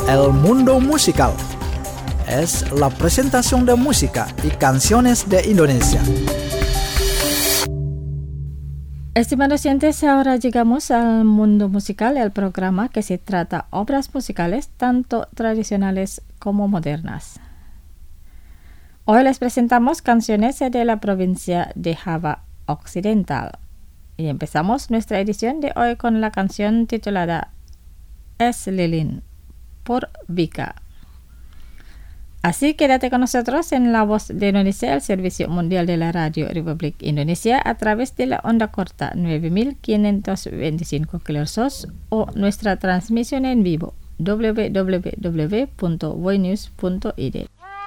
El Mundo Musical. Es la presentación de música y canciones de Indonesia. Estimados oyentes, ahora llegamos al Mundo Musical, el programa que se trata obras musicales tanto tradicionales como modernas. Hoy les presentamos canciones de la provincia de Java Occidental. Y empezamos nuestra edición de hoy con la canción titulada Es Lilin por Vika. Así quédate con nosotros en La Voz de Indonesia, el servicio mundial de la Radio Republik Indonesia, a través de la onda corta 9525 kHz o nuestra transmisión en vivo www.voinews.id.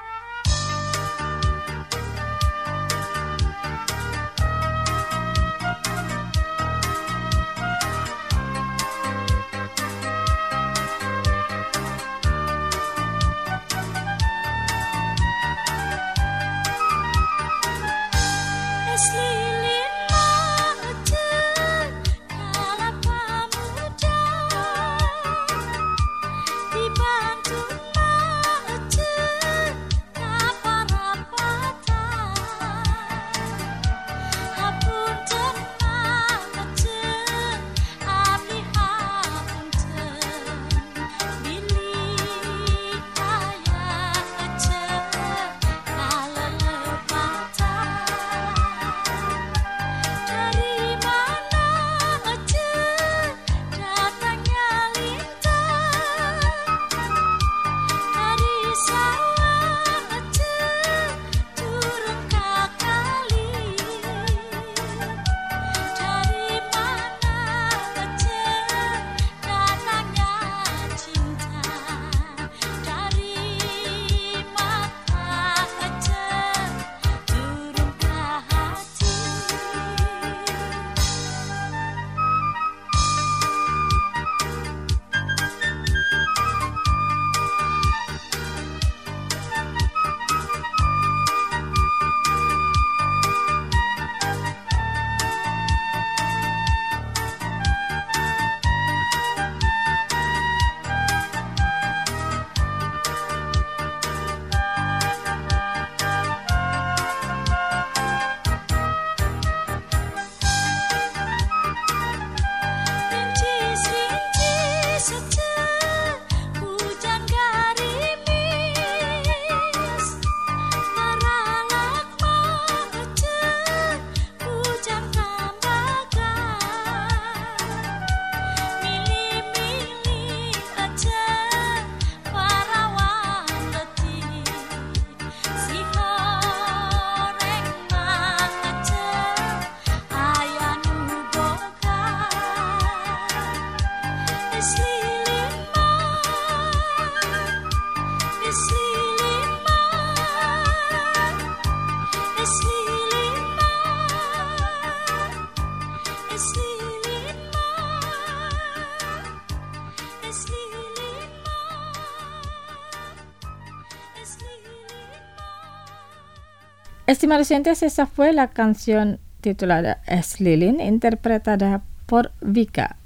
Estimados oyentes, esa fue la canción titulada Es Lilin, interpretada por Vika.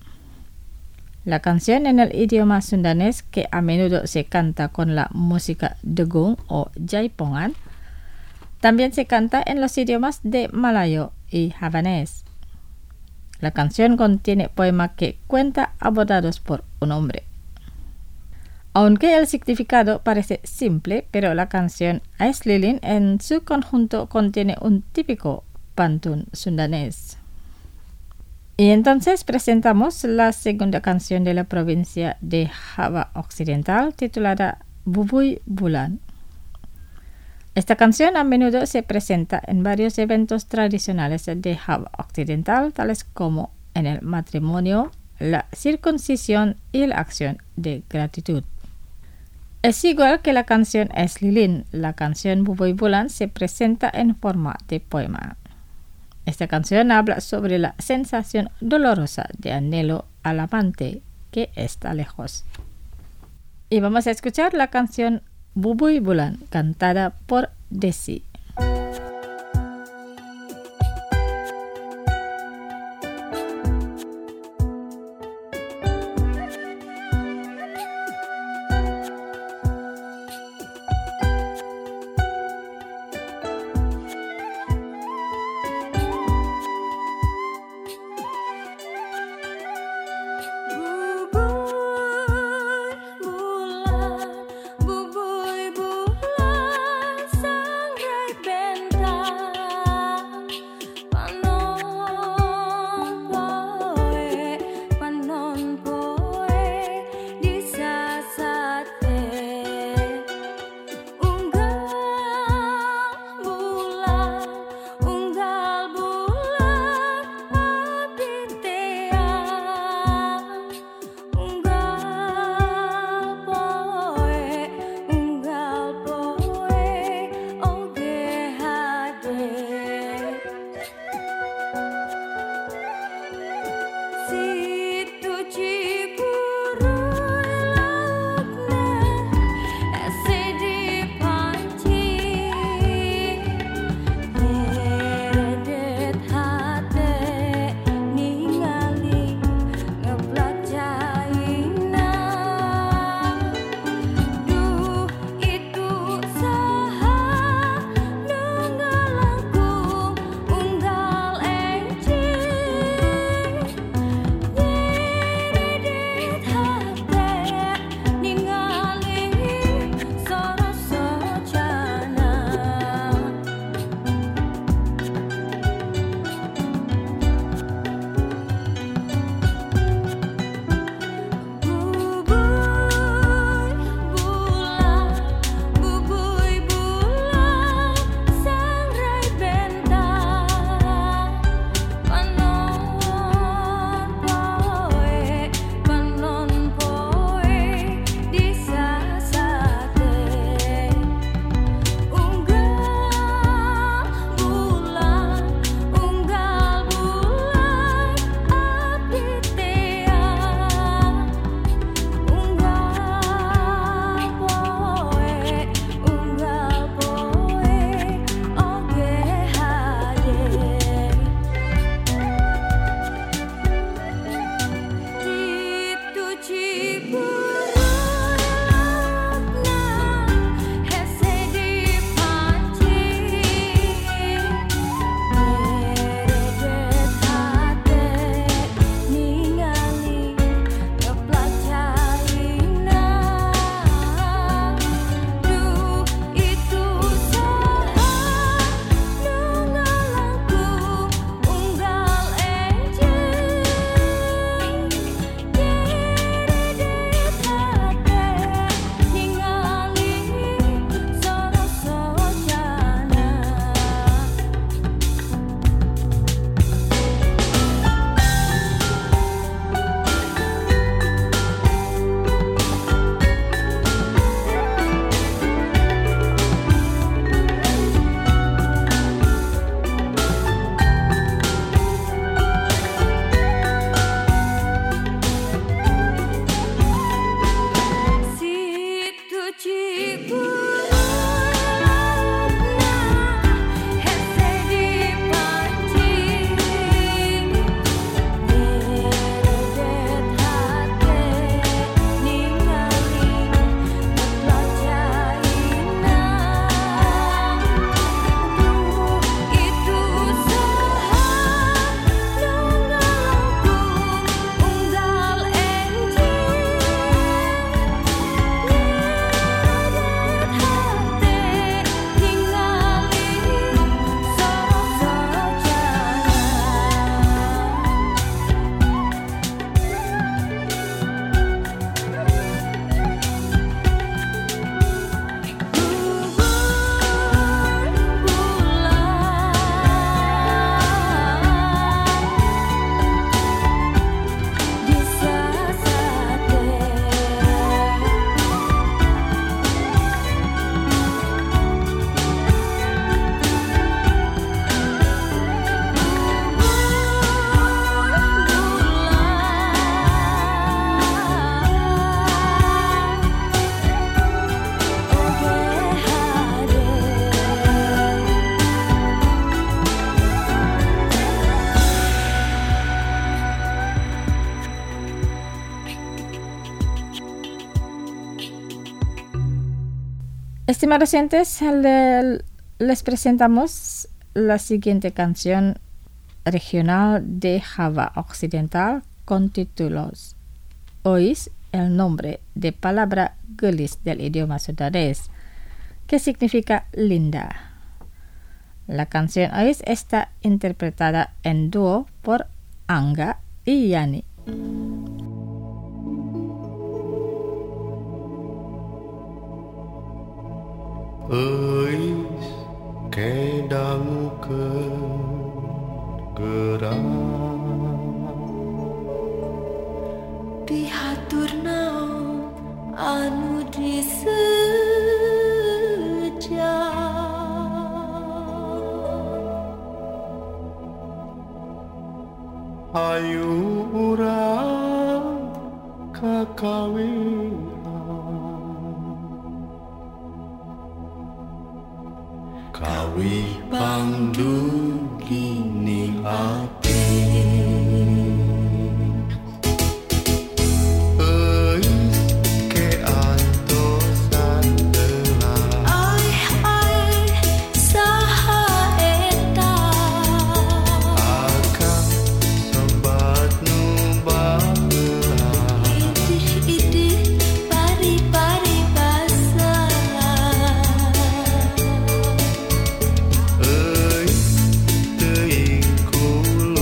La canción en el idioma sundanés, que a menudo se canta con la música degung o jaipongan, también se canta en los idiomas de malayo y javanés. La canción contiene poema que cuenta abordados por un hombre. Aunque el significado parece simple, pero la canción Es Lilin en su conjunto contiene un típico pantun sundanés. Y entonces presentamos la segunda canción de la provincia de Java Occidental, titulada Bubuy Bulan. Esta canción a menudo se presenta en varios eventos tradicionales de Java Occidental, tales como en el matrimonio, la circuncisión y la acción de gratitud. Es igual que la canción Es Lilin, la canción Bubuy Bulan se presenta en forma de poema. Esta canción habla sobre la sensación dolorosa de anhelo al amante que está lejos. Y vamos a escuchar la canción Bubuy Bulan, cantada por Desi. Estimados oyentes, les presentamos la siguiente canción regional de Java Occidental con títulos Oís el nombre de palabra gelis del idioma sudanés, que significa linda. La canción Oís está interpretada en dúo por Angga y Yani. Oís ke dangu gerak dihatur naon anu disejak ayu urang kakawinan kawi pangdugi ning ati eus ke antosan telah ai saha eta akang sobat nu baheula idih pari-pari basa eus teuing kula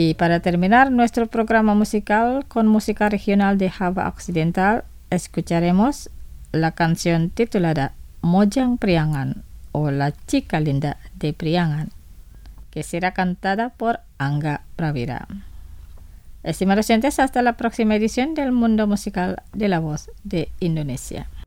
Y para terminar nuestro programa musical con música regional de Java Occidental, escucharemos la canción titulada Mojang Priangan o La Chica Linda de Priangan, que será cantada por Angga Prawira. Estimados oyentes, hasta la próxima edición del Mundo Musical de la Voz de Indonesia.